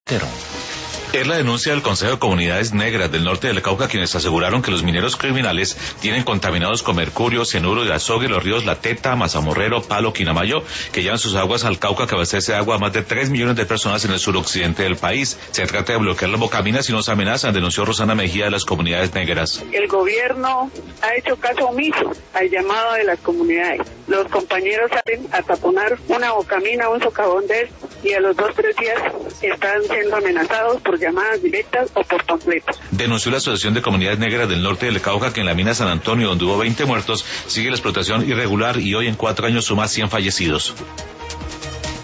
Es la denuncia del Consejo de Comunidades Negras del norte del Cauca, quienes aseguraron que los mineros criminales tienen contaminados con mercurio, cianuro de azogue los ríos La Teta, Mazamorrero, Palo, Quinamayo, que llevan sus aguas al Cauca, que abastece de agua a más de 3 millones de personas en el suroccidente del país. Se trata de bloquear las bocaminas y nos amenazan, denunció Rosana Mejía de las comunidades negras. El gobierno ha hecho caso omiso al llamado de las comunidades. Los compañeros salen a taponar una bocamina, un socavón de esto, y a los 2-3 días están siendo amenazados por llamadas directas o por panfletos. Denunció la Asociación de Comunidades Negras del norte del Cauca que en la mina San Antonio, donde hubo 20 muertos, sigue la explotación irregular y hoy en 4 años suma 100 fallecidos.